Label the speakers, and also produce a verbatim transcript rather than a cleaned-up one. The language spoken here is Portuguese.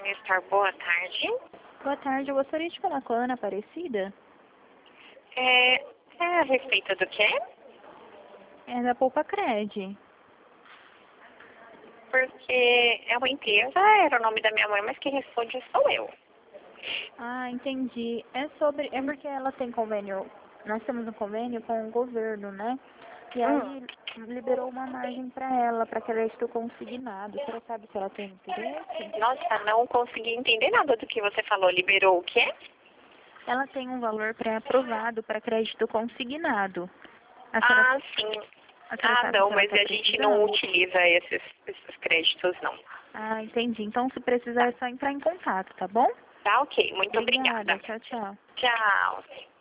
Speaker 1: Online Store, boa tarde.
Speaker 2: Boa tarde, eu gostaria de falar com a Ana Aparecida.
Speaker 1: É, é a respeito do quê?
Speaker 2: É da Poupa Cred.
Speaker 1: Porque é uma empresa, era o nome da minha mãe, mas quem responde sou eu.
Speaker 2: Ah, entendi. É sobre. É porque ela tem convênio. Nós temos um convênio com o governo, né? E
Speaker 1: Hum.
Speaker 2: aí liberou uma margem para ela, para crédito consignado. Você sabe se ela tem interesse?
Speaker 1: Nossa, não consegui entender nada do que você falou. Liberou o quê?
Speaker 2: Ela tem um valor pré-aprovado para crédito consignado. A senhora,
Speaker 1: Ah, sim.
Speaker 2: a senhora
Speaker 1: Ah,
Speaker 2: sabe
Speaker 1: não,
Speaker 2: se ela
Speaker 1: mas
Speaker 2: está
Speaker 1: a gente não
Speaker 2: precisando?
Speaker 1: utiliza esses, esses créditos, não.
Speaker 2: Ah, entendi. Então, se precisar,
Speaker 1: Tá,
Speaker 2: é só entrar em contato, tá bom?
Speaker 1: tá ok. Muito
Speaker 2: Obrigada.
Speaker 1: obrigada.
Speaker 2: Tchau, tchau.
Speaker 1: Tchau.